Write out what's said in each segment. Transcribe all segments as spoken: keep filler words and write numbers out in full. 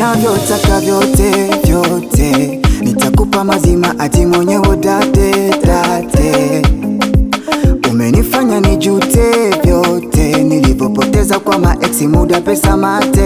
unavyotaka vyote vyote, nitakupa mazima ati mwenyewe date date. Umenifanya nijute vyote nilivyopoteza kwa maeksi, muda, pesa, mate.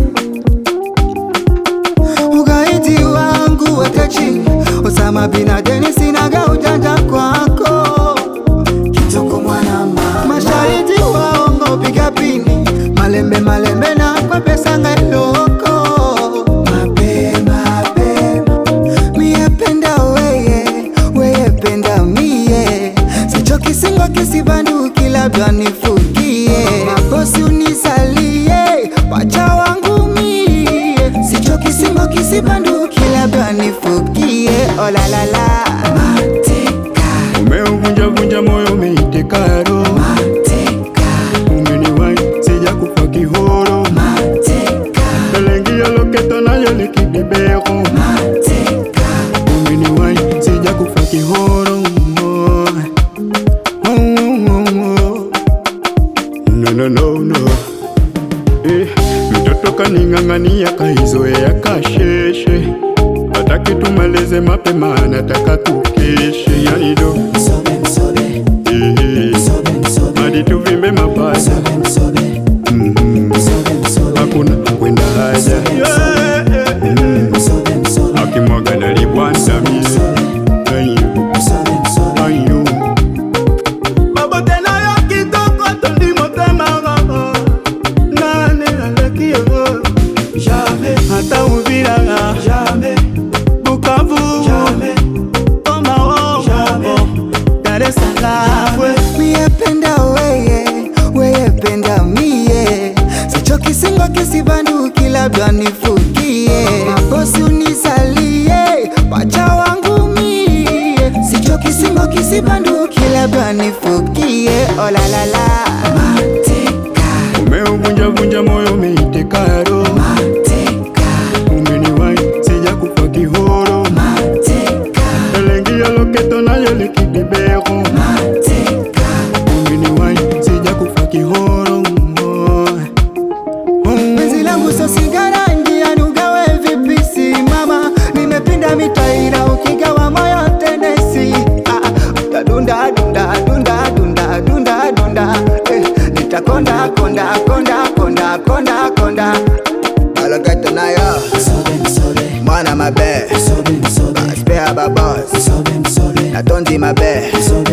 Ugaidi wangu weka chini, Osama bin Laden, sinaga ujanja kwako. Kitoko mwana mama, mashahidi waongo piga pini, malembe malembe na kwa pesa ngailoko. Mapema mapema, mie penda weye, weye penda mie. Sichoki singo kisibanduki labda nifukie, mabosi unisalie, pacha wangu mie. Sichoki singo kisibanduki labda nifukie, oh la la la. Mateka, umeuvunja vunja moyo umeiteka roho. mateka, Umeniwai sija kufa kihoro. mateka, Belengia loketo na yole kibibero. mateka. Umeniwai sija kufa kihoro. Oh, oh, oh, oh. No no no no. Eh, mtoto kaning'ang'ania kaizoea kasheshe, hataki tumalize mapema, anataka tukeshe. Yani do Msobe msobe, eh, msobe msobe, hadi tuvimbe mapaja. msobe msobe, Mhm. msobe msobe, Hakuna kwenda haja. Yeah, yeah, yeah. msobe msobe, Akimwaga nalibwanda mie. Ayo, msobe msobe. ayo. Mabote na yo kitoko tondi motema ngoko. Nane aleki yo. Jamais, Hata uvira jamais, Bukavu jamais, Oma o jamais. Dar es Salaam. Mie penda weye, weye penda mie. Sichoki singo kisibanduki labda nifukie, mabosi unisalie, pacha wangu mie. Sichoki singo kisibanduki labda nifukie, oh la la la. Mateka, Umeuvunja vunja moyo umeiteka roho. mateka, Umeniwai sija kufa kihoro. mateka, Belengia loketo na yole kibibero. mateka. Umeniwai sija kufa kihoro. Penzi langu so sigara, njia nugawe vipisi mama. Nimepinda mitaira ukigawa moyo tenesi. Ah, utadunda dunda dunda dunda dunda dunda. Eh, nitakonda konda konda konda konda konda. Alagato nayo msobe msobe, mwana mabe msobe msobe, spare babos msobe msobe, natondi mabe msobe